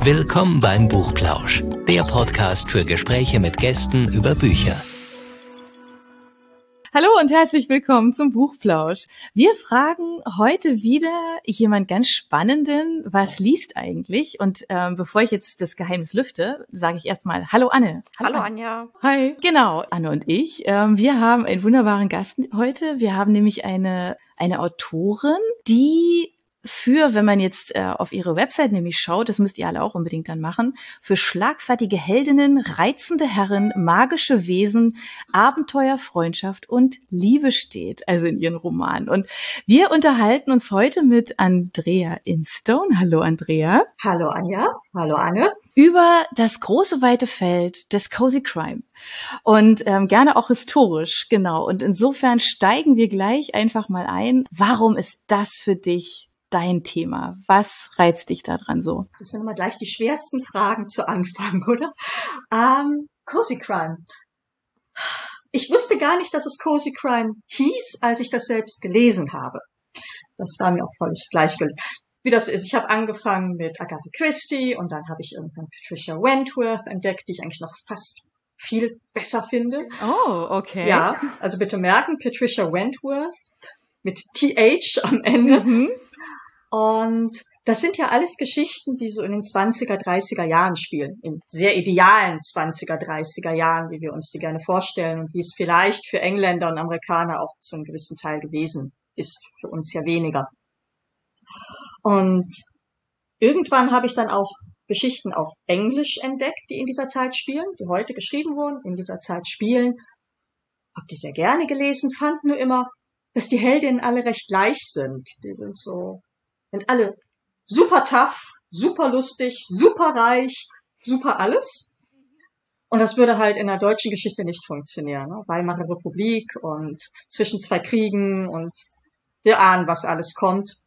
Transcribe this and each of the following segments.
Willkommen beim Buchplausch, der Podcast für Gespräche mit Gästen über Bücher. Hallo und herzlich willkommen zum Buchplausch. Wir fragen heute wieder jemand ganz Spannenden, was liest eigentlich? Und bevor ich jetzt das Geheimnis lüfte, sage ich erstmal Hallo Anne. Hallo Anja. Hi. Genau, Anne und ich. Wir haben einen wunderbaren Gast heute. Wir haben nämlich eine Autorin, die wenn man jetzt auf ihre Website nämlich schaut, das müsst ihr alle auch unbedingt dann machen, für schlagfertige Heldinnen, reizende Herren, magische Wesen, Abenteuer, Freundschaft und Liebe steht, also in ihren Romanen. Und wir unterhalten uns heute mit Andrea Instone. Hallo Andrea. Hallo Anja. Hallo Anne. Über das große weite Feld des Cozy Crime. Und gerne auch historisch, genau. Und insofern steigen wir gleich einfach mal ein. Warum ist das für dich dein Thema? Was reizt dich daran so? Das sind immer gleich die schwersten Fragen zu Anfang, oder? Cozy Crime. Ich wusste gar nicht, dass es Cozy Crime hieß, als ich das selbst gelesen habe. Das war mir auch völlig gleichgültig. Wie das ist, ich habe angefangen mit Agatha Christie und dann habe ich irgendwann Patricia Wentworth entdeckt, die ich eigentlich noch fast viel besser finde. Oh, okay. Ja, also bitte merken, Patricia Wentworth mit TH am Ende. Mhm. Und das sind ja alles Geschichten, die so in den 20er, 30er Jahren spielen. In sehr idealen 20er, 30er Jahren, wie wir uns die gerne vorstellen und wie es vielleicht für Engländer und Amerikaner auch zu einem gewissen Teil gewesen ist. Für uns ja weniger. Und irgendwann habe ich dann auch Geschichten auf Englisch entdeckt, die in dieser Zeit spielen, die heute geschrieben wurden, in dieser Zeit spielen. Hab die sehr gerne gelesen, fand nur immer, dass die Heldinnen alle recht leicht sind. Die sind alle super tough, super lustig, super reich, super alles. Und das würde halt in der deutschen Geschichte nicht funktionieren. Ne? Weimarer Republik und zwischen zwei Kriegen und wir ahnen, was alles kommt.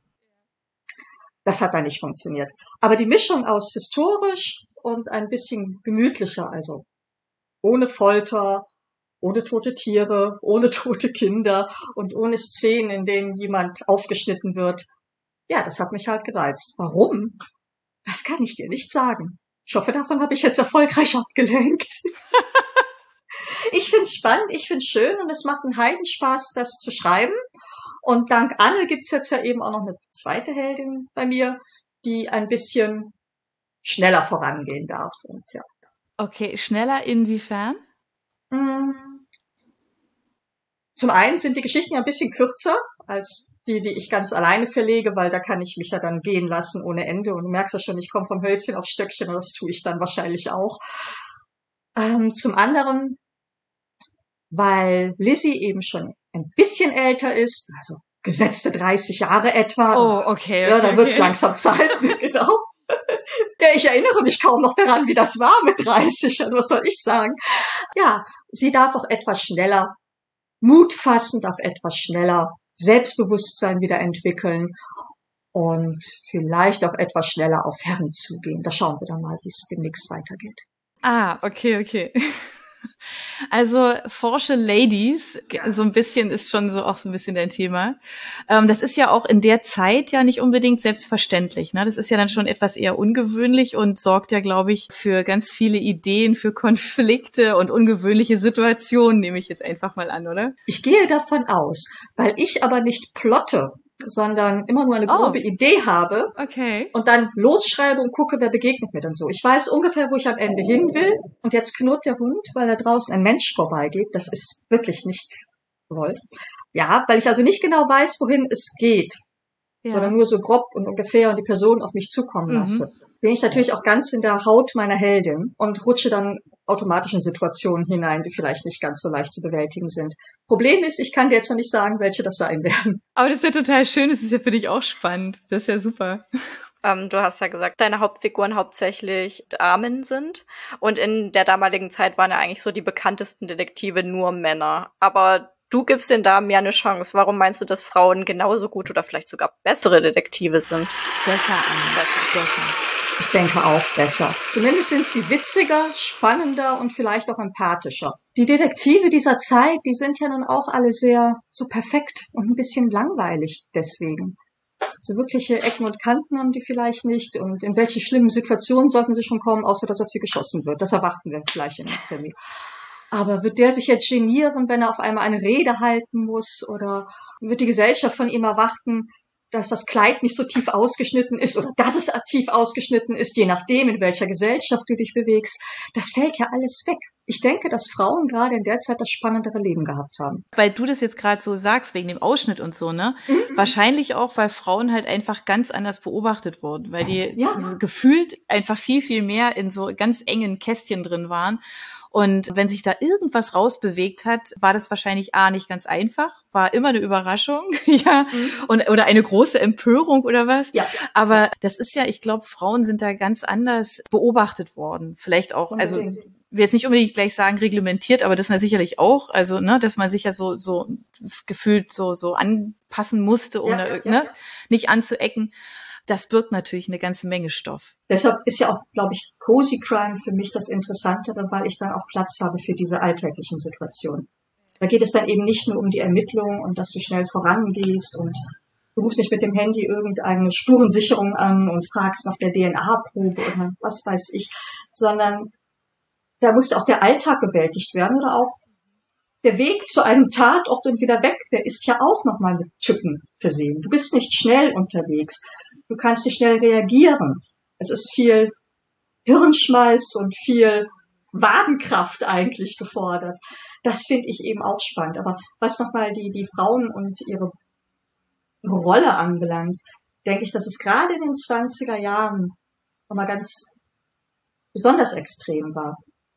Das hat da nicht funktioniert. Aber die Mischung aus historisch und ein bisschen gemütlicher, also ohne Folter, ohne tote Tiere, ohne tote Kinder und ohne Szenen, in denen jemand aufgeschnitten wird, ja, das hat mich halt gereizt. Warum? Das kann ich dir nicht sagen. Ich hoffe, davon habe ich jetzt erfolgreich abgelenkt. Ich find's spannend, ich find's schön und es macht einen Heidenspaß, das zu schreiben. Und dank Anne gibt's jetzt ja eben auch noch eine zweite Heldin bei mir, die ein bisschen schneller vorangehen darf. Und ja. Okay, schneller inwiefern? Zum einen sind die Geschichten ja ein bisschen kürzer als die ich ganz alleine verlege, weil da kann ich mich ja dann gehen lassen ohne Ende. Und du merkst ja schon, ich komme vom Hölzchen auf Stöckchen und das tue ich dann wahrscheinlich auch. Zum anderen, weil Lizzie eben schon ein bisschen älter ist, also gesetzte 30 Jahre etwa. Oh, okay. Ja, da wird's langsam Zeit, genau. Ja, ich erinnere mich kaum noch daran, wie das war mit 30. Also was soll ich sagen? Ja, sie darf auch etwas schneller Mut fassen, darf etwas schneller Selbstbewusstsein wieder entwickeln und vielleicht auch etwas schneller auf Herren zugehen. Da schauen wir dann mal, wie es demnächst weitergeht. Ah, okay. Also forsche Ladies, so ein bisschen ist schon so auch so ein bisschen dein Thema. Das ist ja auch in der Zeit ja nicht unbedingt selbstverständlich, ne? Das ist ja dann schon etwas eher ungewöhnlich und sorgt ja, glaube ich, für ganz viele Ideen, für Konflikte und ungewöhnliche Situationen, nehme ich jetzt einfach mal an, oder? Ich gehe davon aus, weil ich aber nicht plotte, sondern immer nur eine grobe Idee habe und dann losschreibe und gucke, wer begegnet mir dann so. Ich weiß ungefähr, wo ich am Ende hin will und jetzt knurrt der Hund, weil da draußen ein Mensch vorbeigeht. Das ist wirklich nicht gewollt. Ja, weil ich also nicht genau weiß, wohin es geht, sondern nur so grob und ungefähr und die Person auf mich zukommen lasse. Bin ich natürlich auch ganz in der Haut meiner Heldin und rutsche dann automatisch in Situationen hinein, die vielleicht nicht ganz so leicht zu bewältigen sind. Problem ist, ich kann dir jetzt noch nicht sagen, welche das sein werden. Aber das ist ja total schön, das ist ja für dich auch spannend. Das ist ja super. Du hast ja gesagt, deine Hauptfiguren hauptsächlich Damen sind. Und in der damaligen Zeit waren ja eigentlich so die bekanntesten Detektive nur Männer. Aber du gibst den Damen ja eine Chance. Warum meinst du, dass Frauen genauso gut oder vielleicht sogar bessere Detektive sind? Besser. Ich denke auch besser. Zumindest sind sie witziger, spannender und vielleicht auch empathischer. Die Detektive dieser Zeit, die sind ja nun auch alle sehr so perfekt und ein bisschen langweilig deswegen. So wirkliche Ecken und Kanten haben die vielleicht nicht. Und in welche schlimmen Situationen sollten sie schon kommen, außer dass auf sie geschossen wird? Das erwarten wir vielleicht in der Krimi. Aber wird der sich jetzt genieren, wenn er auf einmal eine Rede halten muss? Oder wird die Gesellschaft von ihm erwarten, dass das Kleid nicht so tief ausgeschnitten ist oder dass es tief ausgeschnitten ist, je nachdem, in welcher Gesellschaft du dich bewegst? Das fällt ja alles weg. Ich denke, dass Frauen gerade in der Zeit das spannendere Leben gehabt haben. Weil du das jetzt gerade so sagst, wegen dem Ausschnitt und so, ne? Wahrscheinlich auch, weil Frauen halt einfach ganz anders beobachtet wurden, weil die gefühlt einfach viel, viel mehr in so ganz engen Kästchen drin waren. Und wenn sich da irgendwas rausbewegt hat, war das wahrscheinlich nicht ganz einfach, war immer eine Überraschung, oder eine große Empörung oder was. Ja. Aber das ist ja, ich glaube, Frauen sind da ganz anders beobachtet worden. Vielleicht auch, also will jetzt nicht unbedingt gleich sagen reglementiert, aber das ist ja sicherlich auch, also ne, dass man sich ja so gefühlt so anpassen musste, um nicht anzuecken. Das birgt natürlich eine ganze Menge Stoff. Deshalb ist ja auch, glaube ich, Cozy Crime für mich das Interessantere, weil ich dann auch Platz habe für diese alltäglichen Situationen. Da geht es dann eben nicht nur um die Ermittlung und dass du schnell vorangehst und du rufst nicht mit dem Handy irgendeine Spurensicherung an und fragst nach der DNA-Probe oder was weiß ich, sondern da muss auch der Alltag bewältigt werden oder auch der Weg zu einem Tatort und wieder weg, der ist ja auch nochmal mit Tücken versehen. Du bist nicht schnell unterwegs. Du kannst nicht schnell reagieren. Es ist viel Hirnschmalz und viel Wadenkraft eigentlich gefordert. Das finde ich eben auch spannend. Aber was nochmal die Frauen und ihre Rolle anbelangt, denke ich, dass es gerade in den 20er Jahren nochmal ganz besonders extrem war.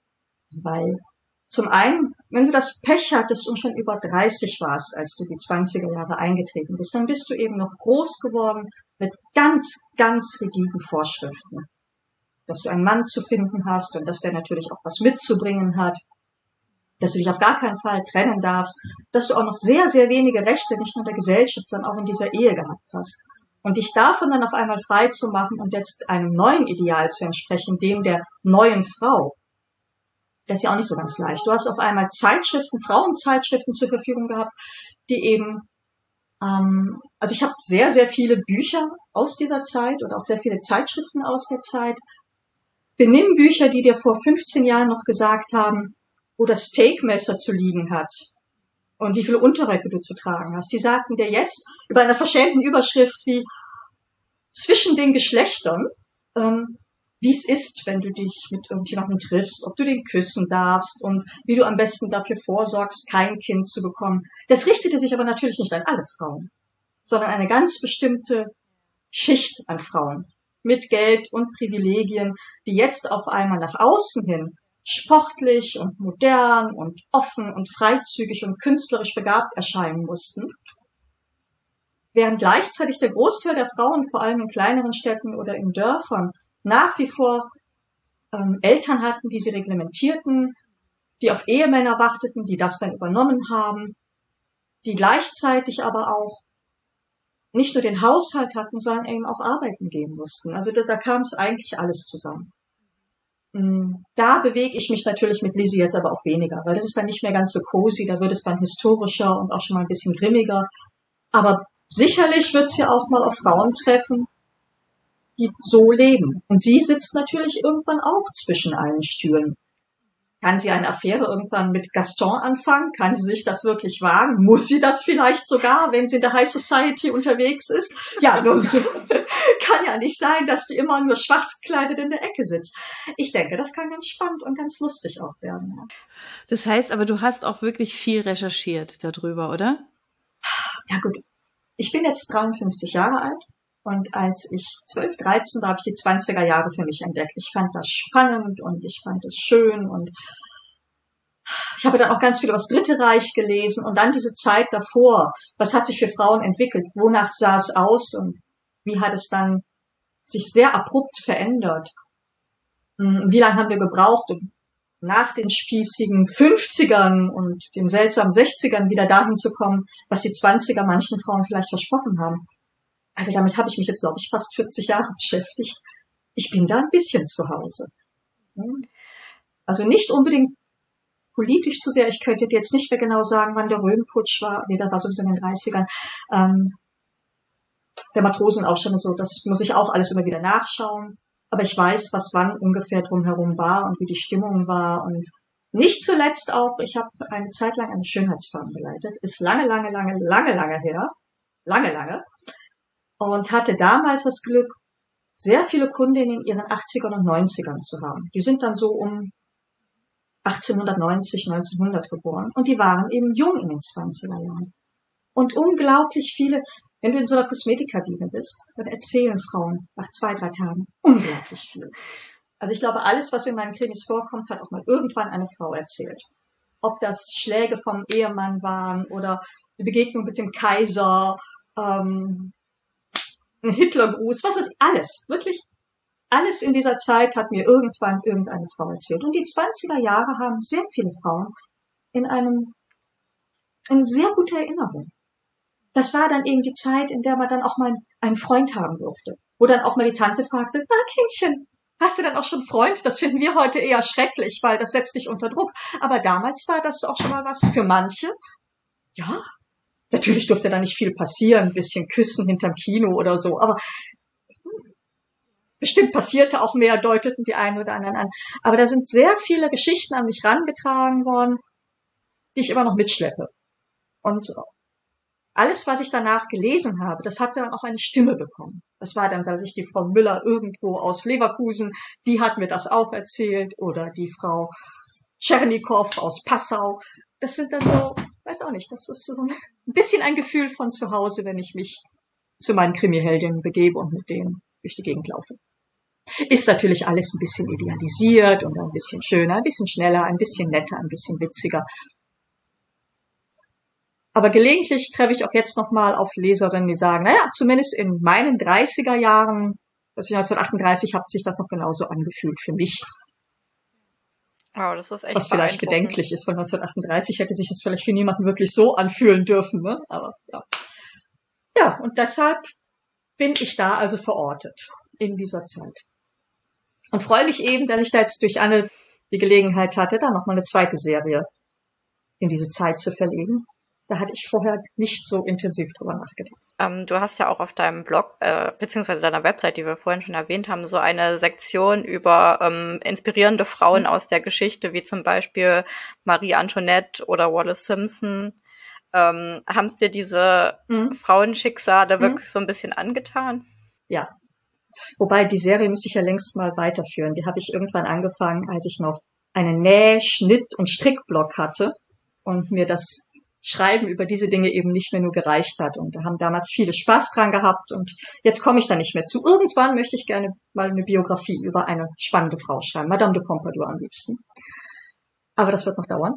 Weil zum einen, wenn du das Pech hattest und schon über 30 warst, als du die 20er Jahre eingetreten bist, dann bist du eben noch groß geworden mit ganz, ganz rigiden Vorschriften. Dass du einen Mann zu finden hast und dass der natürlich auch was mitzubringen hat, dass du dich auf gar keinen Fall trennen darfst, dass du auch noch sehr, sehr wenige Rechte, nicht nur in der Gesellschaft, sondern auch in dieser Ehe gehabt hast. Und dich davon dann auf einmal frei zu machen und jetzt einem neuen Ideal zu entsprechen, dem der neuen Frau, das ist ja auch nicht so ganz leicht. Du hast auf einmal Zeitschriften, Frauenzeitschriften zur Verfügung gehabt, die eben, also ich habe sehr, sehr viele Bücher aus dieser Zeit oder auch sehr viele Zeitschriften aus der Zeit. Benimmbücher, die dir vor 15 Jahren noch gesagt haben, wo das Steakmesser zu liegen hat und wie viele Unterröcke du zu tragen hast. Die sagten dir jetzt über einer verschämten Überschrift wie zwischen den Geschlechtern, wie es ist, wenn du dich mit irgendjemandem triffst, ob du den küssen darfst und wie du am besten dafür vorsorgst, kein Kind zu bekommen. Das richtete sich aber natürlich nicht an alle Frauen, sondern eine ganz bestimmte Schicht an Frauen mit Geld und Privilegien, die jetzt auf einmal nach außen hin sportlich und modern und offen und freizügig und künstlerisch begabt erscheinen mussten, während gleichzeitig der Großteil der Frauen, vor allem in kleineren Städten oder in Dörfern, nach wie vor Eltern hatten, die sie reglementierten, die auf Ehemänner warteten, die das dann übernommen haben, die gleichzeitig aber auch nicht nur den Haushalt hatten, sondern eben auch arbeiten gehen mussten. Also da kam es eigentlich alles zusammen. Da bewege ich mich natürlich mit Lizzie jetzt aber auch weniger, weil das ist dann nicht mehr ganz so cozy, da wird es dann historischer und auch schon mal ein bisschen grimmiger. Aber sicherlich wird es ja auch mal auf Frauen treffen, die so leben. Und sie sitzt natürlich irgendwann auch zwischen allen Stühlen. Kann sie eine Affäre irgendwann mit Gaston anfangen? Kann sie sich das wirklich wagen? Muss sie das vielleicht sogar, wenn sie in der High Society unterwegs ist? Ja, nun, kann ja nicht sein, dass die immer nur schwarz gekleidet in der Ecke sitzt. Ich denke, das kann ganz spannend und ganz lustig auch werden. Ja. Das heißt aber, du hast auch wirklich viel recherchiert darüber, oder? Ja gut, ich bin jetzt 53 Jahre alt. Und als ich 12, 13 war, habe ich die 20er Jahre für mich entdeckt. Ich fand das spannend und ich fand es schön und ich habe dann auch ganz viel über das Dritte Reich gelesen und dann diese Zeit davor. Was hat sich für Frauen entwickelt? Wonach sah es aus und wie hat es dann sich sehr abrupt verändert? Wie lange haben wir gebraucht, um nach den spießigen 50ern und den seltsamen 60ern wieder dahin zu kommen, was die 20er manchen Frauen vielleicht versprochen haben? Also damit habe ich mich jetzt, glaube ich, fast 40 Jahre beschäftigt. Ich bin da ein bisschen zu Hause. Also nicht unbedingt politisch zu sehr. Ich könnte dir jetzt nicht mehr genau sagen, wann der Röhmputsch war. Nee, das war sowieso in den 30ern. der Matrosenaufstand und so, das muss ich auch alles immer wieder nachschauen. Aber ich weiß, was wann ungefähr drumherum war und wie die Stimmung war. Und nicht zuletzt auch, ich habe eine Zeit lang eine Schönheitsfarm geleitet. Ist lange her. Lange. Und hatte damals das Glück, sehr viele Kundinnen in ihren 80ern und 90ern zu haben. Die sind dann so um 1890, 1900 geboren. Und die waren eben jung in den 20er Jahren. Und unglaublich viele, wenn du in so einer Kosmetikkabine bist, dann erzählen Frauen nach 2-3 Tagen unglaublich viel. Also ich glaube, alles, was in meinen Krimis vorkommt, hat auch mal irgendwann eine Frau erzählt. Ob das Schläge vom Ehemann waren oder die Begegnung mit dem Kaiser, ein Hitlergruß, was weiß ich, alles, wirklich alles in dieser Zeit hat mir irgendwann irgendeine Frau erzählt. Und die 20er Jahre haben sehr viele Frauen in sehr guter Erinnerung. Das war dann eben die Zeit, in der man dann auch mal einen Freund haben durfte. Wo dann auch mal die Tante fragte, Kindchen, hast du dann auch schon einen Freund? Das finden wir heute eher schrecklich, weil das setzt dich unter Druck. Aber damals war das auch schon mal was für manche. Ja, natürlich durfte da nicht viel passieren, ein bisschen küssen hinterm Kino oder so, aber bestimmt passierte auch mehr, deuteten die einen oder anderen an. Aber da sind sehr viele Geschichten an mich rangetragen worden, die ich immer noch mitschleppe. Und alles, was ich danach gelesen habe, das hatte dann auch eine Stimme bekommen. Das war dann, dass ich die Frau Müller irgendwo aus Leverkusen, die hat mir das auch erzählt, oder die Frau Tschernikow aus Passau. Das sind dann so, weiß auch nicht, das ist so ein bisschen ein Gefühl von zu Hause, wenn ich mich zu meinen Krimiheldinnen begebe und mit denen durch die Gegend laufe. Ist natürlich alles ein bisschen idealisiert und ein bisschen schöner, ein bisschen schneller, ein bisschen netter, ein bisschen witziger. Aber gelegentlich treffe ich auch jetzt nochmal auf Leserinnen, die sagen, naja, zumindest in meinen 30er Jahren, also 1938, hat sich das noch genauso angefühlt für mich. Wow, das ist echt was vielleicht bedenklich ist, weil 1938 hätte sich das vielleicht für niemanden wirklich so anfühlen dürfen, ne? Aber ja. Ja, und deshalb bin ich da also verortet in dieser Zeit. Und freue mich eben, dass ich da jetzt durch Anne die Gelegenheit hatte, da nochmal eine zweite Serie in diese Zeit zu verlegen. Da hatte ich vorher nicht so intensiv drüber nachgedacht. Du hast ja auch auf deinem Blog, beziehungsweise deiner Website, die wir vorhin schon erwähnt haben, so eine Sektion über inspirierende Frauen aus der Geschichte, wie zum Beispiel Marie Antoinette oder Wallis Simpson. Haben es dir diese Frauenschicksale wirklich so ein bisschen angetan? Ja. Wobei, die Serie müsste ich ja längst mal weiterführen. Die habe ich irgendwann angefangen, als ich noch einen Näh-, Schnitt- und Strickblog hatte und mir das Schreiben über diese Dinge eben nicht mehr nur gereicht hat. Und da haben damals viele Spaß dran gehabt und jetzt komme ich da nicht mehr zu. Irgendwann möchte ich gerne mal eine Biografie über eine spannende Frau schreiben. Madame de Pompadour am liebsten. Aber das wird noch dauern.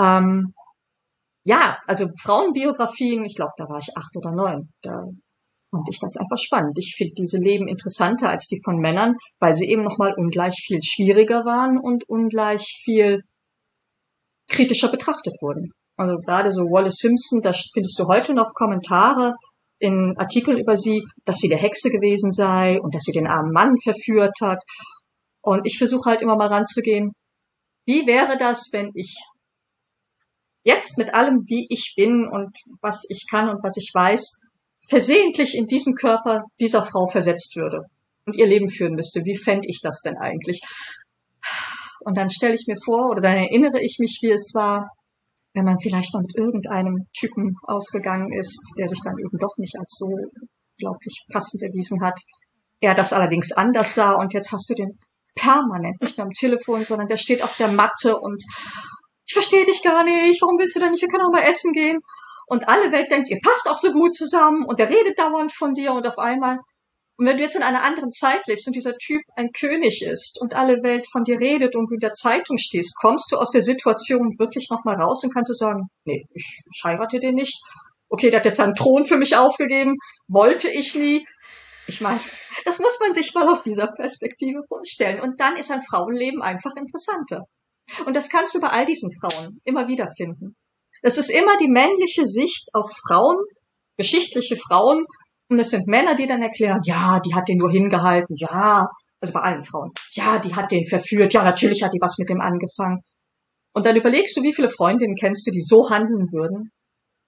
Ja, also Frauenbiografien, ich glaube, da war ich 8 oder 9. Da fand ich das einfach spannend. Ich finde diese Leben interessanter als die von Männern, weil sie eben nochmal ungleich viel schwieriger waren und ungleich viel kritischer betrachtet wurden. Also gerade so Wallis Simpson, da findest du heute noch Kommentare in Artikeln über sie, dass sie der Hexe gewesen sei und dass sie den armen Mann verführt hat. Und ich versuche halt immer mal ranzugehen, wie wäre das, wenn ich jetzt mit allem, wie ich bin und was ich kann und was ich weiß, versehentlich in diesen Körper dieser Frau versetzt würde und ihr Leben führen müsste. Wie fände ich das denn eigentlich? Und dann stelle ich mir vor, oder dann erinnere ich mich, wie es war, wenn man vielleicht mal mit irgendeinem Typen ausgegangen ist, der sich dann eben doch nicht als so unglaublich passend erwiesen hat. Er das allerdings anders sah und jetzt hast du den permanent, nicht nur am Telefon, sondern der steht auf der Matte und ich verstehe dich gar nicht, warum willst du denn nicht, wir können auch mal essen gehen. Und alle Welt denkt, ihr passt auch so gut zusammen und der redet dauernd von dir und auf einmal. Und wenn du jetzt in einer anderen Zeit lebst und dieser Typ ein König ist und alle Welt von dir redet und du in der Zeitung stehst, kommst du aus der Situation wirklich nochmal raus und kannst du sagen, nee, ich heirate den nicht. Okay, der hat jetzt seinen Thron für mich aufgegeben, wollte ich nie. Ich meine, das muss man sich mal aus dieser Perspektive vorstellen. Und dann ist ein Frauenleben einfach interessanter. Und das kannst du bei all diesen Frauen immer wieder finden. Das ist immer die männliche Sicht auf Frauen, geschichtliche Frauen. Und es sind Männer, die dann erklären, ja, die hat den nur hingehalten, ja, also bei allen Frauen, ja, die hat den verführt, ja, natürlich hat die was mit dem angefangen. Und dann überlegst du, wie viele Freundinnen kennst du, die so handeln würden,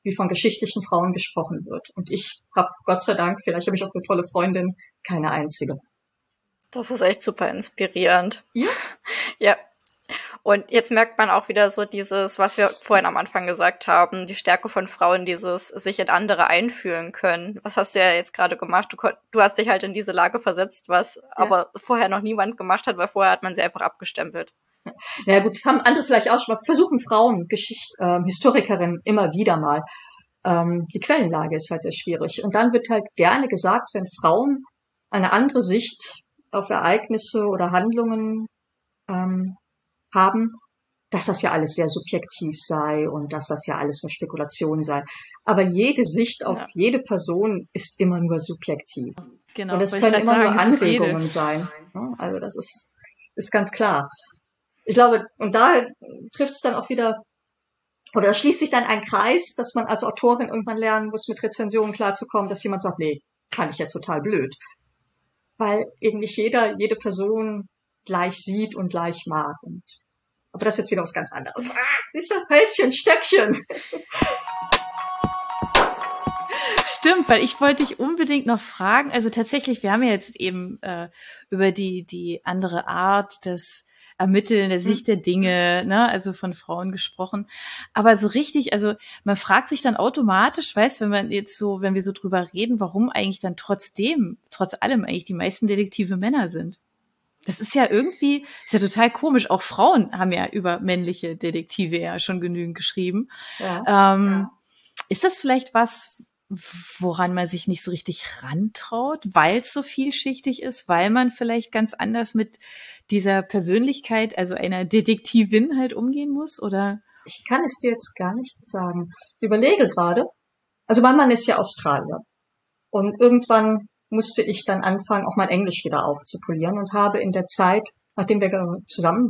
wie von geschichtlichen Frauen gesprochen wird. Und ich habe, Gott sei Dank, vielleicht habe ich auch eine tolle Freundin, keine einzige. Das ist echt super inspirierend. Ja. Ja. Und jetzt merkt man auch wieder so dieses, was wir vorhin am Anfang gesagt haben, die Stärke von Frauen, dieses sich in andere einfühlen können. Was hast du ja jetzt gerade gemacht? Du hast dich halt in diese Lage versetzt, was aber vorher noch niemand gemacht hat, weil vorher hat man sie einfach abgestempelt. Ja gut, haben andere vielleicht auch schon mal versuchen, Frauen, Historikerinnen immer wieder mal. Die Quellenlage ist halt sehr schwierig. Und dann wird halt gerne gesagt, wenn Frauen eine andere Sicht auf Ereignisse oder Handlungen haben, dass das ja alles sehr subjektiv sei und dass das ja alles nur Spekulation sei. Aber jede Sicht auf jede Person ist immer nur subjektiv. Genau. Und es können immer nur Anregungen sein. Also das ist ganz klar. Ich glaube, und da trifft es dann auch wieder, oder schließt sich dann ein Kreis, dass man als Autorin irgendwann lernen muss, mit Rezensionen klarzukommen, dass jemand sagt, nee, fand ich jetzt total blöd. Weil eben nicht jede Person gleich sieht und gleich mag. Aber das ist jetzt wieder was ganz anderes. Siehst du, Hölzchen, Stöckchen. Stimmt, weil ich wollte dich unbedingt noch fragen, also tatsächlich, wir haben ja jetzt eben über die andere Art des Ermitteln, der Sicht der Dinge, ne, also von Frauen gesprochen. Aber so richtig, also man fragt sich dann automatisch, weißt, wenn wir so drüber reden, warum eigentlich dann trotz allem eigentlich die meisten Detektive Männer sind. Das ist ja irgendwie, ist ja total komisch. Auch Frauen haben ja über männliche Detektive ja schon genügend geschrieben. Ja. Ist das vielleicht was, woran man sich nicht so richtig rantraut, weil es so vielschichtig ist, weil man vielleicht ganz anders mit dieser Persönlichkeit, also einer Detektivin halt umgehen muss, oder? Ich kann es dir jetzt gar nicht sagen. Ich überlege gerade. Also mein Mann ist ja Australier. Und irgendwann musste ich dann anfangen, auch mein Englisch wieder aufzupolieren und habe in der Zeit, nachdem wir zusammen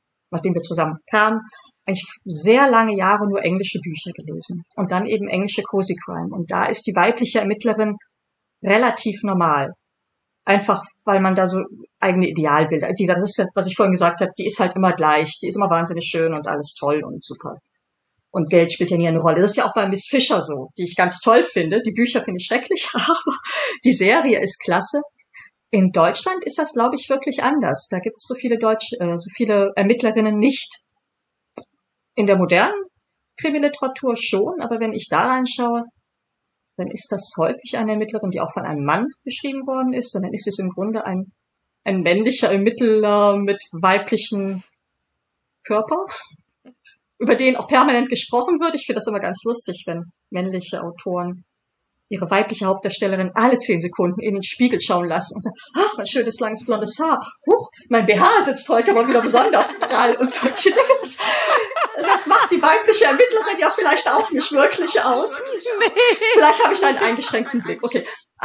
kamen, eigentlich sehr lange Jahre nur englische Bücher gelesen und dann eben englische Cozy Crime. Und da ist die weibliche Ermittlerin relativ normal. Einfach, weil man da so eigene Idealbilder, wie gesagt, das ist ja, was ich vorhin gesagt habe, die ist halt immer gleich, die ist immer wahnsinnig schön und alles toll und super. Und Geld spielt ja nie eine Rolle. Das ist ja auch bei Miss Fisher so, die ich ganz toll finde. Die Bücher finde ich schrecklich, aber die Serie ist klasse. In Deutschland ist das, glaube ich, wirklich anders. Da gibt es so viele Ermittlerinnen nicht. In der modernen Krimiliteratur schon, aber wenn ich da reinschaue, dann ist das häufig eine Ermittlerin, die auch von einem Mann geschrieben worden ist, und dann ist es im Grunde ein männlicher Ermittler mit weiblichen Körper, über den auch permanent gesprochen wird. Ich finde das immer ganz lustig, wenn männliche Autoren ihre weibliche Hauptdarstellerin alle 10 Sekunden in den Spiegel schauen lassen und sagen, ach, mein schönes, langes, blondes Haar. Huch, mein BH sitzt heute mal wieder besonders prall und solche Dinge. Das macht die weibliche Ermittlerin ja vielleicht auch nicht wirklich aus. Nee. Vielleicht habe ich da einen eingeschränkten Blick. Okay.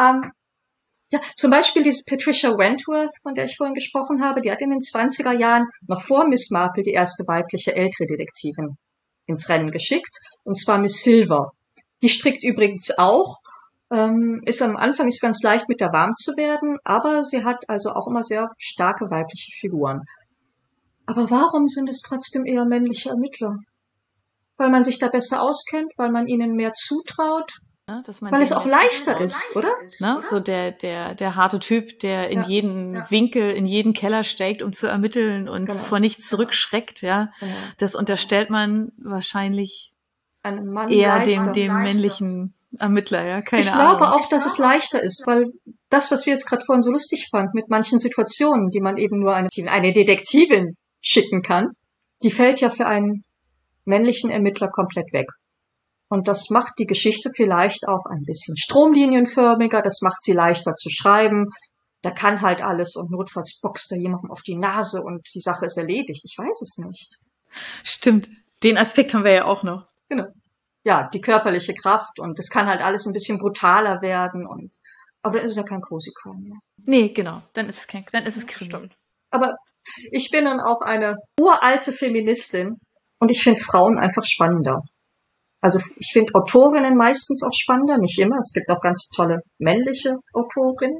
Ja, zum Beispiel diese Patricia Wentworth, von der ich vorhin gesprochen habe, die hat in den 20er Jahren, noch vor Miss Marple, die erste weibliche ältere Detektivin ins Rennen geschickt, und zwar Miss Silver. Die strickt übrigens auch, ist am Anfang nicht ganz leicht, mit der warm zu werden, aber sie hat also auch immer sehr starke weibliche Figuren. Aber warum sind es trotzdem eher männliche Ermittler? Weil man sich da besser auskennt, weil man ihnen mehr zutraut? Ja, weil es auch leichter ist, oder? Ne? So der harte Typ, der in jeden Winkel, in jeden Keller steigt, um zu ermitteln und vor nichts zurückschreckt, ja. Genau. Das unterstellt man wahrscheinlich einem Mann eher dem männlichen Ermittler, ja. Keine Ahnung. Ich glaube auch, dass es leichter ist, weil das, was wir jetzt gerade vorhin so lustig fanden, mit manchen Situationen, die man eben nur eine Detektivin schicken kann, die fällt ja für einen männlichen Ermittler komplett weg. Und das macht die Geschichte vielleicht auch ein bisschen stromlinienförmiger, das macht sie leichter zu schreiben. Da kann halt alles und notfalls boxt da jemandem auf die Nase und die Sache ist erledigt. Ich weiß es nicht. Stimmt, den Aspekt haben wir ja auch noch. Genau. Ja, die körperliche Kraft, und das kann halt alles ein bisschen brutaler werden, aber dann ist es ja kein Cozy Crime mehr. Nee, genau, dann ist es Crime. Stimmt. Aber ich bin dann auch eine uralte Feministin und ich finde Frauen einfach spannender. Also ich finde Autorinnen meistens auch spannender, nicht immer. Es gibt auch ganz tolle männliche Autorinnen.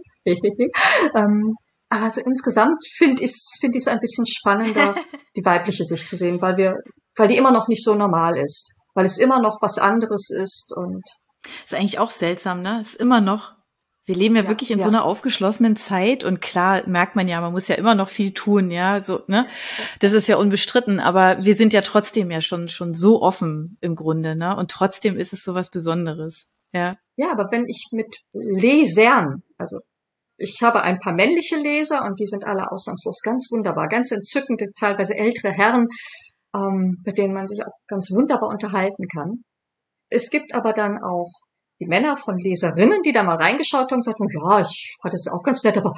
Aber so insgesamt finde ich es ein bisschen spannender, die weibliche Sicht zu sehen, weil die immer noch nicht so normal ist. weil es immer noch was anderes ist und ist eigentlich auch seltsam, ne? Ist immer noch, wir leben ja wirklich in so einer aufgeschlossenen Zeit und klar merkt man ja, man muss ja immer noch viel tun, ja, so, ne? Das ist ja unbestritten, aber wir sind ja trotzdem ja schon so offen im Grunde, ne? Und trotzdem ist es so was Besonderes, ja. Ja, aber wenn ich mit Lesern, also ich habe ein paar männliche Leser und die sind alle ausnahmslos ganz wunderbar, ganz entzückende, teilweise ältere Herren, mit denen man sich auch ganz wunderbar unterhalten kann. Es gibt aber dann auch die Männer von Leserinnen, die da mal reingeschaut haben und sagten, ja, ich fand das auch ganz nett, aber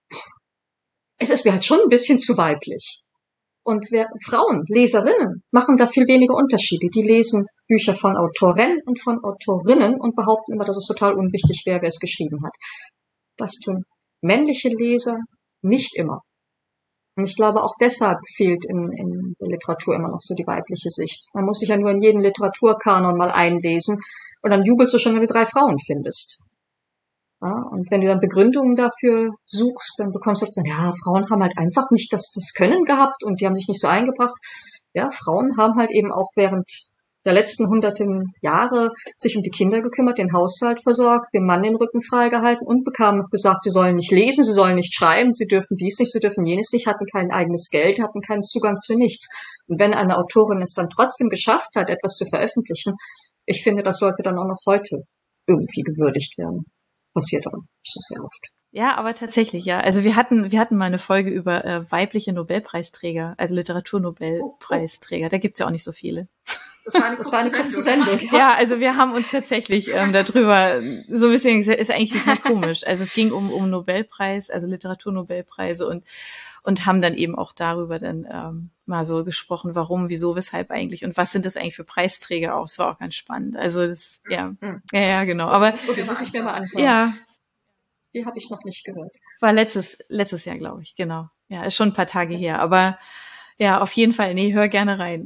es ist mir halt schon ein bisschen zu weiblich. Und Frauen, Leserinnen, machen da viel weniger Unterschiede. Die lesen Bücher von Autorinnen und von Autorinnen und behaupten immer, dass es total unwichtig wäre, wer es geschrieben hat. Das tun männliche Leser nicht immer. Und ich glaube, auch deshalb fehlt in der Literatur immer noch so die weibliche Sicht. Man muss sich ja nur in jeden Literaturkanon mal einlesen und dann jubelst du schon, wenn du 3 Frauen findest. Ja, und wenn du dann Begründungen dafür suchst, dann bekommst du dann, ja, Frauen haben halt einfach nicht das Können gehabt und die haben sich nicht so eingebracht. Ja, Frauen haben halt eben auch während der letzten hunderten Jahre sich um die Kinder gekümmert, den Haushalt versorgt, dem Mann den Rücken freigehalten und bekamen noch gesagt, sie sollen nicht lesen, sie sollen nicht schreiben, sie dürfen dies nicht, sie dürfen jenes nicht, hatten kein eigenes Geld, hatten keinen Zugang zu nichts. Und wenn eine Autorin es dann trotzdem geschafft hat, etwas zu veröffentlichen, ich finde, das sollte dann auch noch heute irgendwie gewürdigt werden. Passiert aber nicht so sehr oft. Ja, aber tatsächlich, ja. Also wir hatten mal eine Folge über weibliche Nobelpreisträger, also Literaturnobelpreisträger. Da gibt's ja auch nicht so viele. Das war eine kurze Sendung. Ja, also wir haben uns tatsächlich darüber so ein bisschen gesagt, ist eigentlich nicht mehr komisch. Also es ging um Nobelpreis, also Literaturnobelpreise und haben dann eben auch darüber dann mal so gesprochen, warum, wieso, weshalb eigentlich und was sind das eigentlich für Preisträger auch. Das war auch ganz spannend. Also das, ja, genau. Aber okay, muss ich mir mal anhören. Ja. Die habe ich noch nicht gehört. War letztes Jahr, glaube ich, genau. Ja, ist schon ein paar Tage her, aber ja, auf jeden Fall, hör gerne rein.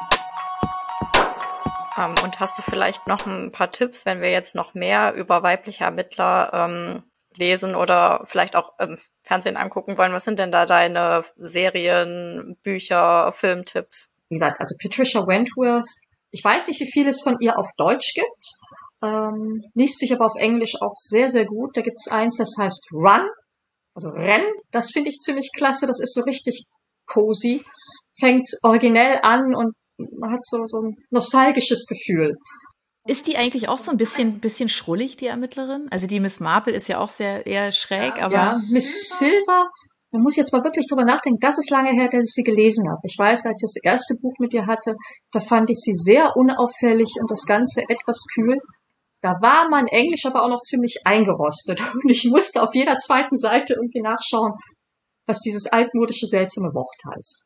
Und hast du vielleicht noch ein paar Tipps, wenn wir jetzt noch mehr über weibliche Ermittler lesen oder vielleicht auch im Fernsehen angucken wollen? Was sind denn da deine Serien, Bücher, Filmtipps? Wie gesagt, also Patricia Wentworth, ich weiß nicht, wie viel es von ihr auf Deutsch gibt, liest sich aber auf Englisch auch sehr, sehr gut. Da gibt es eins, das heißt Run, also Renn. Das finde ich ziemlich klasse, das ist so richtig cozy, fängt originell an und man hat so ein nostalgisches Gefühl. Ist die eigentlich auch so ein bisschen schrullig, die Ermittlerin? Also die Miss Marple ist ja auch sehr eher schräg, aber... Ja, Miss Silver, da muss ich jetzt mal wirklich drüber nachdenken. Das ist lange her, dass ich sie gelesen habe. Ich weiß, als ich das erste Buch mit ihr hatte, da fand ich sie sehr unauffällig und das Ganze etwas kühl. Da war mein Englisch aber auch noch ziemlich eingerostet und ich musste auf jeder zweiten Seite irgendwie nachschauen, was dieses altmodische, seltsame Wort heißt.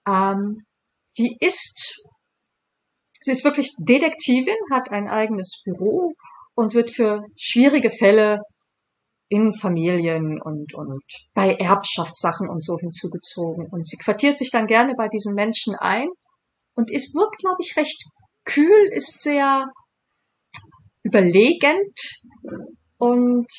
Sie ist wirklich Detektivin, hat ein eigenes Büro und wird für schwierige Fälle in Familien und bei Erbschaftssachen und so hinzugezogen. Und sie quartiert sich dann gerne bei diesen Menschen ein und wirkt, glaube ich, recht kühl, ist sehr überlegend und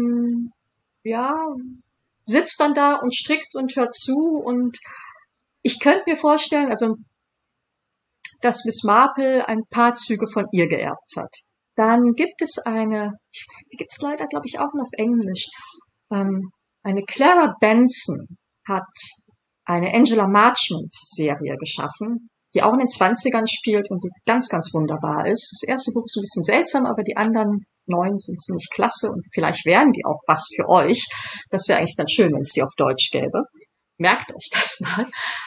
sitzt dann da und strickt und hört zu und ich könnte mir vorstellen, also dass Miss Marple ein paar Züge von ihr geerbt hat. Dann gibt es die gibt es leider, glaube ich, auch noch auf Englisch. Eine Clara Benson hat eine Angela Marchmont-Serie geschaffen, die auch in den 20ern spielt und die ganz, ganz wunderbar ist. Das erste Buch ist ein bisschen seltsam, aber die anderen 9 sind ziemlich klasse und vielleicht wären die auch was für euch. Das wäre eigentlich ganz schön, wenn es die auf Deutsch gäbe. Merkt euch das mal.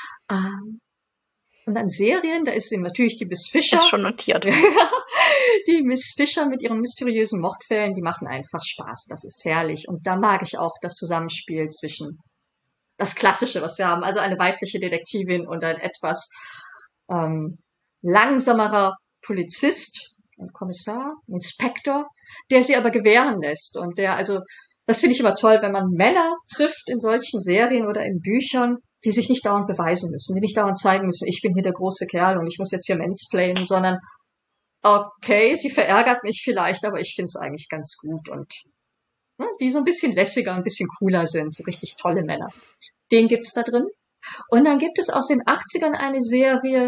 Und an Serien, da ist eben natürlich die Miss Fisher. Ist schon notiert. Die Miss Fisher mit ihren mysteriösen Mordfällen, die machen einfach Spaß. Das ist herrlich. Und da mag ich auch das Zusammenspiel zwischen das Klassische, was wir haben, also eine weibliche Detektivin und ein etwas langsamerer Polizist, ein Kommissar, ein Inspektor, der sie aber gewähren lässt. Und das finde ich immer toll, wenn man Männer trifft in solchen Serien oder in Büchern, die sich nicht dauernd beweisen müssen, die nicht dauernd zeigen müssen, ich bin hier der große Kerl und ich muss jetzt hier mansplainen, sondern okay, sie verärgert mich vielleicht, aber ich finde es eigentlich ganz gut und die so ein bisschen lässiger, ein bisschen cooler sind, so richtig tolle Männer. Den gibt's da drin. Und dann gibt es aus den 80ern eine Serie,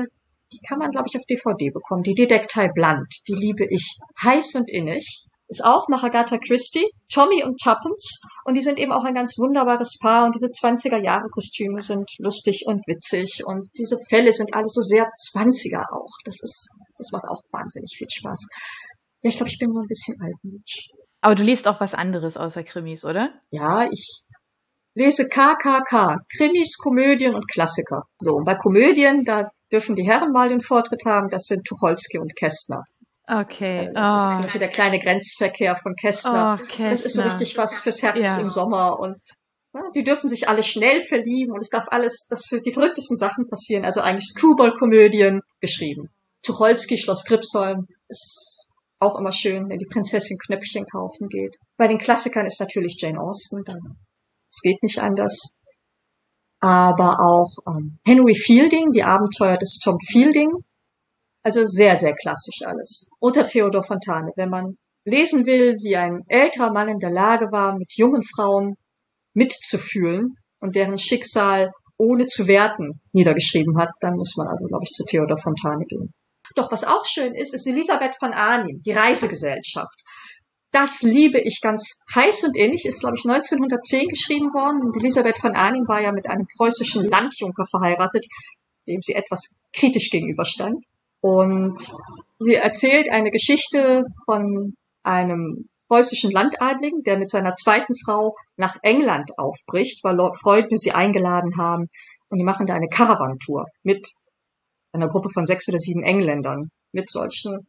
Die kann man, glaube ich, auf DVD bekommen. Die Detektei Blunt, die liebe ich heiß und innig. Ist auch nach Agatha Christie, Tommy und Tuppence. Und die sind eben auch ein ganz wunderbares Paar. Und diese 20er-Jahre-Kostüme sind lustig und witzig. Und diese Fälle sind alle so sehr 20er auch. Das macht auch wahnsinnig viel Spaß. Ja, ich glaube, ich bin nur ein bisschen altmodisch. Aber du liest auch was anderes außer Krimis, oder? Ja, ich lese KKK, Krimis, Komödien und Klassiker. So, und bei Komödien, da dürfen die Herren mal den Vortritt haben. Das sind Tucholsky und Kästner. Okay. Also das ist zum Beispiel der kleine Grenzverkehr von Kästner. Kästner. Das ist so richtig was fürs Herz im Sommer und die dürfen sich alle schnell verlieben und es darf alles, das für die verrücktesten Sachen passieren. Also eigentlich Screwball-Komödien geschrieben. Tucholsky, Schloss Gripsholm ist auch immer schön, wenn die Prinzessin Knöpfchen kaufen geht. Bei den Klassikern ist natürlich Jane Austen, es geht nicht anders. Aber auch Henry Fielding, die Abenteuer des Tom Fielding. Also sehr, sehr klassisch alles. Oder Theodor Fontane, wenn man lesen will, wie ein älterer Mann in der Lage war, mit jungen Frauen mitzufühlen und deren Schicksal ohne zu werten niedergeschrieben hat, dann muss man also, glaube ich, zu Theodor Fontane gehen. Doch was auch schön ist Elisabeth von Arnim, die Reisegesellschaft. Das liebe ich ganz heiß und innig, ist, glaube ich, 1910 geschrieben worden. Und Elisabeth von Arnim war ja mit einem preußischen Landjunker verheiratet, dem sie etwas kritisch gegenüberstand. Und sie erzählt eine Geschichte von einem preußischen Landadligen, der mit seiner zweiten Frau nach England aufbricht, weil Freunde sie eingeladen haben. Und die machen da eine Caravan-Tour mit einer Gruppe von 6 oder 7 Engländern mit solchen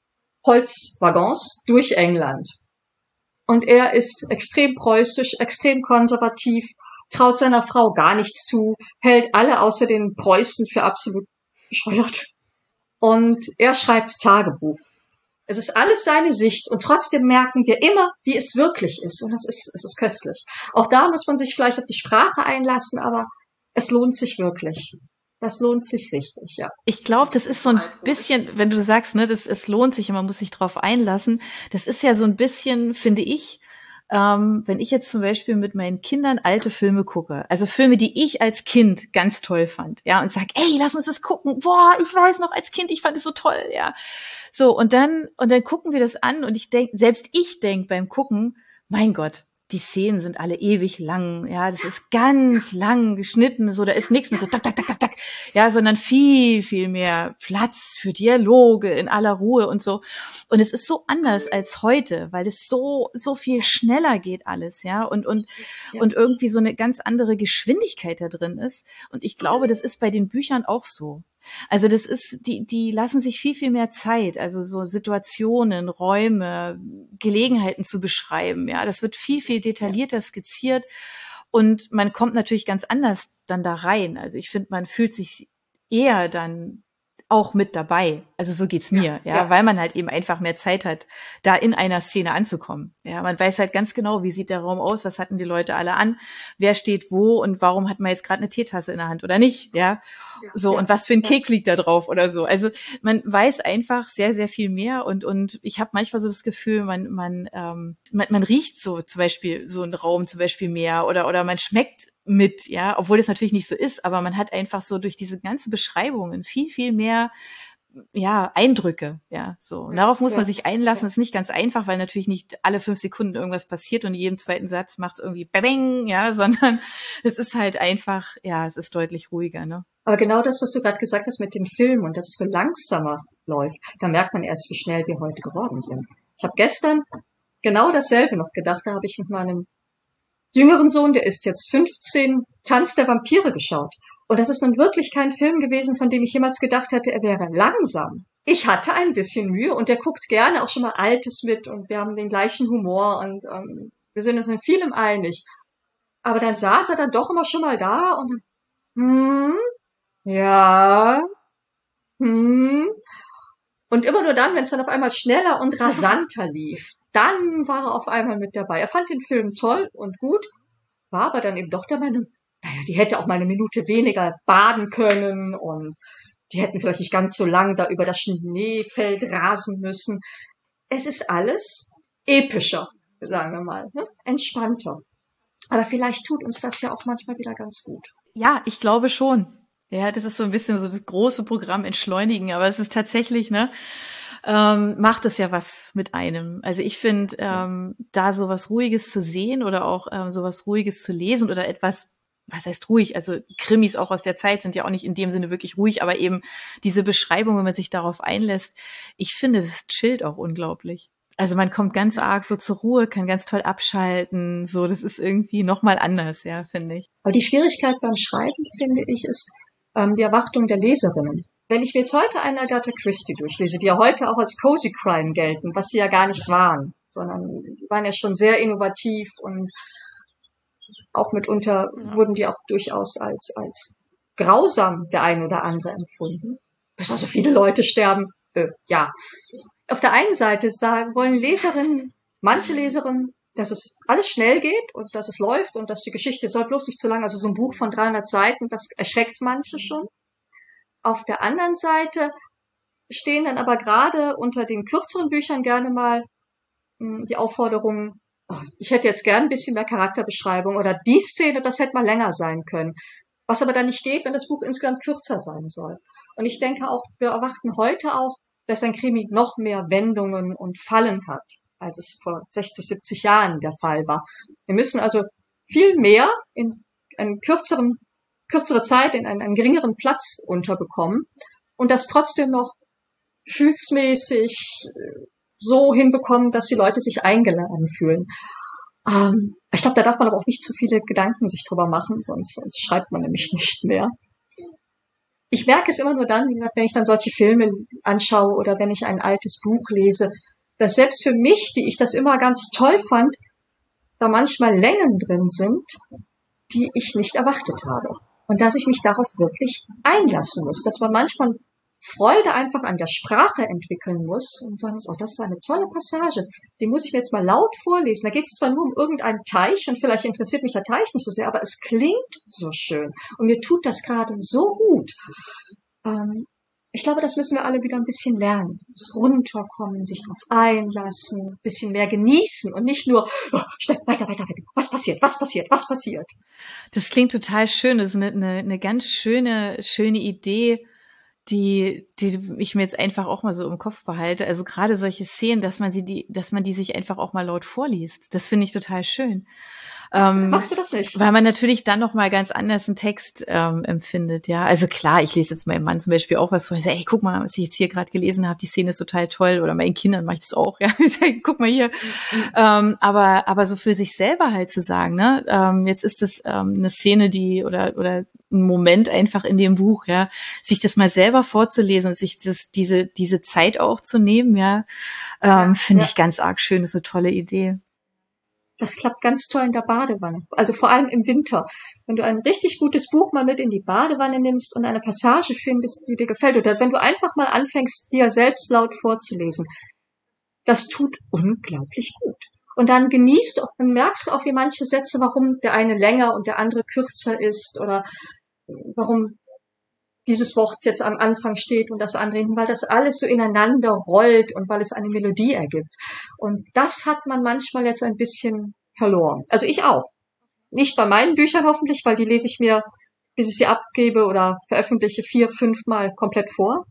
Holzwaggons durch England. Und er ist extrem preußisch, extrem konservativ, traut seiner Frau gar nichts zu, hält alle außer den Preußen für absolut bescheuert. Und er schreibt Tagebuch. Es ist alles seine Sicht und trotzdem merken wir immer, wie es wirklich ist. Und es ist köstlich. Auch da muss man sich vielleicht auf die Sprache einlassen, aber es lohnt sich wirklich. Das lohnt sich richtig, ja. Ich glaube, das ist so ein bisschen, wenn du sagst, ne, es lohnt sich und man muss sich drauf einlassen. Das ist ja so ein bisschen, finde ich, wenn ich jetzt zum Beispiel mit meinen Kindern alte Filme gucke, also Filme, die ich als Kind ganz toll fand, ja, und sag, ey, lass uns das gucken. Boah, ich weiß noch, als Kind, ich fand es so toll, ja. So, und dann gucken wir das an und selbst ich denk beim Gucken, mein Gott, die Szenen sind alle ewig lang, ja, das ist ganz lang geschnitten, so, da ist nichts mit so tak, tak, tak, tak, tak, ja, sondern viel, viel mehr Platz für Dialoge in aller Ruhe und so. Und es ist so anders als heute, weil es so viel schneller geht alles, ja, und irgendwie so eine ganz andere Geschwindigkeit da drin ist. Und ich glaube, das ist bei den Büchern auch so. Also das ist, die lassen sich viel, viel mehr Zeit, also so Situationen, Räume, Gelegenheiten zu beschreiben, ja, das wird viel, viel detaillierter skizziert und man kommt natürlich ganz anders dann da rein. Also ich finde, man fühlt sich eher dann auch mit dabei. Also so geht's mir, ja, weil man halt eben einfach mehr Zeit hat, da in einer Szene anzukommen. Ja, man weiß halt ganz genau, wie sieht der Raum aus, was hatten die Leute alle an, wer steht wo und warum hat man jetzt gerade eine Teetasse in der Hand oder nicht, ja. So, und was für ein Keks liegt da drauf oder so. Also man weiß einfach sehr, sehr viel mehr und ich habe manchmal so das Gefühl, man riecht so zum Beispiel so einen Raum zum Beispiel mehr oder man schmeckt mit, ja, obwohl das natürlich nicht so ist, aber man hat einfach so durch diese ganzen Beschreibungen viel, viel mehr, ja, Eindrücke, ja, so. Und darauf muss man sich einlassen, ist nicht ganz einfach, weil natürlich nicht alle 5 Sekunden irgendwas passiert und in jedem zweiten Satz macht's irgendwie bang, ja, sondern es ist halt einfach, ja, es ist deutlich ruhiger, ne. Aber genau das, was du gerade gesagt hast mit dem Film und dass es so langsamer läuft, da merkt man erst, wie schnell wir heute geworden sind. Ich habe gestern genau dasselbe noch gedacht, da habe ich mit meinem jüngeren Sohn, der ist jetzt 15, Tanz der Vampire geschaut. Und das ist nun wirklich kein Film gewesen, von dem ich jemals gedacht hätte, er wäre langsam. Ich hatte ein bisschen Mühe und der guckt gerne auch schon mal Altes mit und wir haben den gleichen Humor und wir sind uns in vielem einig. Aber dann saß er dann doch immer schon mal da und ja, und immer nur dann, wenn es dann auf einmal schneller und rasanter lief, dann war er auf einmal mit dabei. Er fand den Film toll und gut, war aber dann eben doch der Meinung, naja, die hätte auch mal eine Minute weniger baden können und die hätten vielleicht nicht ganz so lang da über das Schneefeld rasen müssen. Es ist alles epischer, sagen wir mal, ne? Entspannter. Aber vielleicht tut uns das ja auch manchmal wieder ganz gut. Ja, ich glaube schon. Ja, das ist so ein bisschen so das große Programm entschleunigen, aber es ist tatsächlich, ne, macht es ja was mit einem. Also ich finde, da so was Ruhiges zu sehen oder auch so was Ruhiges zu lesen oder etwas, was heißt ruhig? Also Krimis auch aus der Zeit sind ja auch nicht in dem Sinne wirklich ruhig, aber eben diese Beschreibung, wenn man sich darauf einlässt, ich finde, das chillt auch unglaublich. Also man kommt ganz arg so zur Ruhe, kann ganz toll abschalten, so, das ist irgendwie nochmal anders, ja, finde ich. Aber die Schwierigkeit beim Schreiben, finde ich, ist die Erwartung der Leserinnen. Wenn ich mir jetzt heute eine Agatha Christie durchlese, die ja heute auch als Cozy Crime gelten, was sie ja gar nicht waren, sondern die waren ja schon sehr innovativ und auch mitunter wurden die auch durchaus als grausam der ein oder andere empfunden. Bis also viele Leute sterben, ja. Auf der einen Seite wollen Leserinnen, manche Leserinnen, dass es alles schnell geht und dass es läuft und dass die Geschichte soll bloß nicht zu lang, also so ein Buch von 300 Seiten, das erschreckt manche schon. Auf der anderen Seite stehen dann aber gerade unter den kürzeren Büchern gerne mal die Aufforderungen, ich hätte jetzt gern ein bisschen mehr Charakterbeschreibung oder die Szene, das hätte mal länger sein können. Was aber dann nicht geht, wenn das Buch insgesamt kürzer sein soll. Und ich denke auch, wir erwarten heute auch, dass ein Krimi noch mehr Wendungen und Fallen hat, als es vor 60, 70 Jahren der Fall war. Wir müssen also viel mehr in einen kürzere Zeit in einen geringeren Platz unterbekommen und das trotzdem noch gefühlsmäßig so hinbekommen, dass die Leute sich eingeladen fühlen. Ich glaube, da darf man aber auch nicht zu viele Gedanken sich drüber machen, sonst schreibt man nämlich nicht mehr. Ich merke es immer nur dann, wenn ich dann solche Filme anschaue oder wenn ich ein altes Buch lese, dass selbst für mich, die ich das immer ganz toll fand, da manchmal Längen drin sind, die ich nicht erwartet habe. Und dass ich mich darauf wirklich einlassen muss, dass man manchmal Freude einfach an der Sprache entwickeln muss und sagen muss, oh, das ist eine tolle Passage, die muss ich mir jetzt mal laut vorlesen. Da geht es zwar nur um irgendeinen Teich und vielleicht interessiert mich der Teich nicht so sehr, aber es klingt so schön und mir tut das gerade so gut. Ich glaube, das müssen wir alle wieder ein bisschen lernen. Runterkommen, sich drauf einlassen, ein bisschen mehr genießen und nicht nur, oh, schnell, weiter. Was passiert? Das klingt total schön. Das ist eine ganz schöne Idee, die ich mir jetzt einfach auch mal so im Kopf behalte. Also gerade solche Szenen, dass man die sich einfach auch mal laut vorliest. Das finde ich total schön. Machst du das nicht? Weil man natürlich dann noch mal ganz anders einen Text empfindet, ja. Also klar, ich lese jetzt meinem Mann zum Beispiel auch was vor. Ich sage, ey, guck mal, was ich jetzt hier gerade gelesen habe, die Szene ist total toll. Oder meinen Kindern mache ich das auch, ja. Ich sage, guck mal hier. Aber so für sich selber halt zu sagen, ne, jetzt ist das eine Szene, die oder ein Moment einfach in dem Buch, ja, sich das mal selber vorzulesen und sich diese Zeit auch zu nehmen, ja, finde ich ganz arg schön, das ist eine tolle Idee. Das klappt ganz toll in der Badewanne. Also vor allem im Winter. Wenn du ein richtig gutes Buch mal mit in die Badewanne nimmst und eine Passage findest, die dir gefällt, oder wenn du einfach mal anfängst, dir selbst laut vorzulesen, das tut unglaublich gut. Und dann genießt du auch, dann merkst du auch, wie manche Sätze, warum der eine länger und der andere kürzer ist oder warum dieses Wort jetzt am Anfang steht und das andere hinten, weil das alles so ineinander rollt und weil es eine Melodie ergibt. Und das hat man manchmal jetzt ein bisschen verloren. Also ich auch. Nicht bei meinen Büchern hoffentlich, weil die lese ich mir, bis ich sie abgebe oder veröffentliche, 4, 5 Mal komplett vor.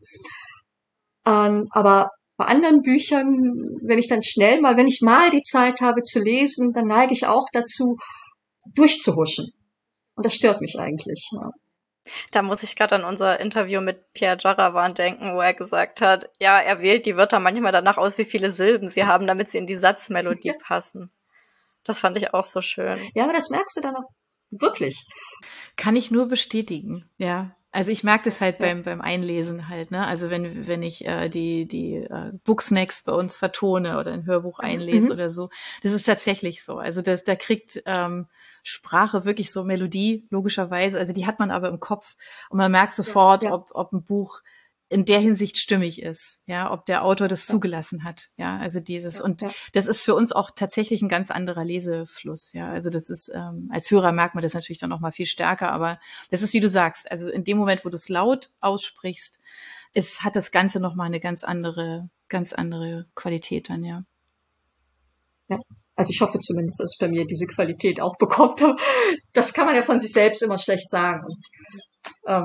Aber bei anderen Büchern, wenn ich mal die Zeit habe zu lesen, dann neige ich auch dazu, durchzuhuschen. Und das stört mich eigentlich. Ja. Da muss ich gerade an unser Interview mit Pierre Jarawan denken, wo er gesagt hat, ja, er wählt die Wörter manchmal danach aus, wie viele Silben sie haben, damit sie in die Satzmelodie passen. Das fand ich auch so schön. Ja, aber das merkst du dann auch wirklich. Kann ich nur bestätigen, ja. Also ich merke das halt beim Einlesen halt, ne? Also wenn ich die Booksnacks bei uns vertone oder ein Hörbuch einlese oder so, das ist tatsächlich so. Also da kriegt Sprache wirklich so Melodie, logischerweise. Also die hat man aber im Kopf und man merkt sofort, ob ein Buch in der Hinsicht stimmig ist, ja, ob der Autor das zugelassen hat, ja, also das ist für uns auch tatsächlich ein ganz anderer Lesefluss, ja, also das ist, als Hörer merkt man das natürlich dann noch mal viel stärker, aber das ist, wie du sagst, also in dem Moment, wo du es laut aussprichst, hat das Ganze noch mal eine ganz andere Qualität dann, ja. Ja. Also ich hoffe zumindest, dass es bei mir diese Qualität auch bekommt. Das kann man ja von sich selbst immer schlecht sagen. Und,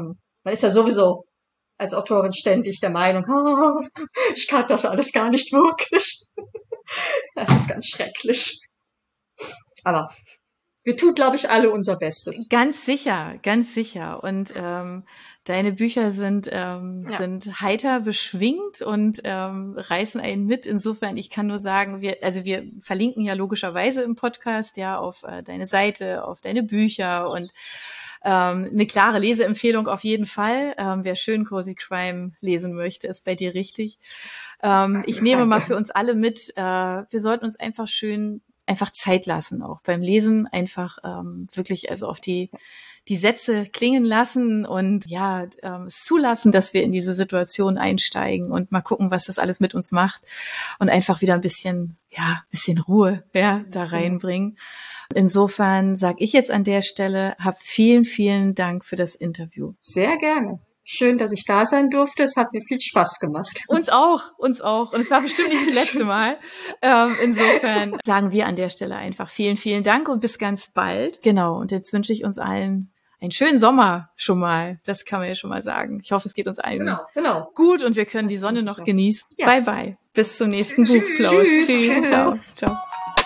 Man ist ja sowieso als Autorin ständig der Meinung, ich kann das alles gar nicht wirklich. Das ist ganz schrecklich. Aber wir tun, glaube ich, alle unser Bestes. Ganz sicher, ganz sicher. Und deine Bücher sind heiter beschwingt und reißen einen mit. Insofern, ich kann nur sagen, wir verlinken ja logischerweise im Podcast ja auf deine Seite, auf deine Bücher und eine klare Leseempfehlung auf jeden Fall. Wer schön Cozy Crime lesen möchte, ist bei dir richtig. Ich nehme mal für uns alle mit, wir sollten uns einfach Zeit lassen, auch beim Lesen, einfach wirklich also auf die Sätze klingen lassen und es zulassen, dass wir in diese Situation einsteigen und mal gucken, was das alles mit uns macht und einfach wieder ein bisschen Ruhe da reinbringen. Insofern sage ich jetzt an der Stelle, vielen, vielen Dank für das Interview. Sehr gerne. Schön, dass ich da sein durfte. Es hat mir viel Spaß gemacht. Uns auch. Und es war bestimmt nicht das letzte Mal. Insofern sagen wir an der Stelle einfach vielen, vielen Dank und bis ganz bald. Genau. Und jetzt wünsche ich uns allen einen schönen Sommer schon mal. Das kann man ja schon mal sagen. Ich hoffe, es geht uns allen gut und wir können die Sonne noch genießen. Ja. Bye, bye. Bis zum nächsten Buchplausch. Tschüss. Ciao. Ciao.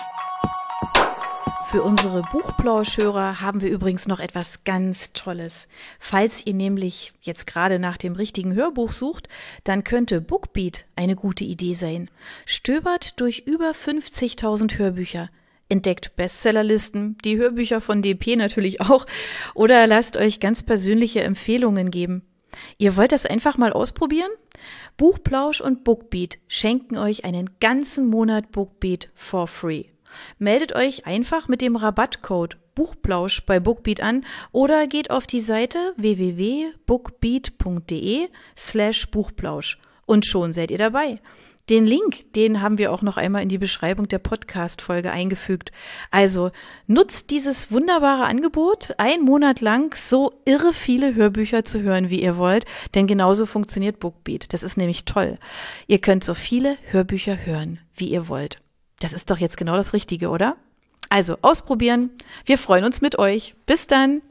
Für unsere Buchplauschhörer haben wir übrigens noch etwas ganz Tolles. Falls ihr nämlich jetzt gerade nach dem richtigen Hörbuch sucht, dann könnte Bookbeat eine gute Idee sein. Stöbert durch über 50.000 Hörbücher. Entdeckt Bestsellerlisten, die Hörbücher von DP natürlich auch, oder lasst euch ganz persönliche Empfehlungen geben. Ihr wollt das einfach mal ausprobieren? Buchplausch und Bookbeat schenken euch einen ganzen Monat Bookbeat for free. Meldet euch einfach mit dem Rabattcode Buchplausch bei Bookbeat an oder geht auf die Seite www.bookbeat.de/Buchplausch und schon seid ihr dabei. Den Link, den haben wir auch noch einmal in die Beschreibung der Podcast-Folge eingefügt. Also nutzt dieses wunderbare Angebot, 1 Monat lang so irre viele Hörbücher zu hören, wie ihr wollt, denn genauso funktioniert Bookbeat. Das ist nämlich toll. Ihr könnt so viele Hörbücher hören, wie ihr wollt. Das ist doch jetzt genau das Richtige, oder? Also ausprobieren. Wir freuen uns mit euch. Bis dann.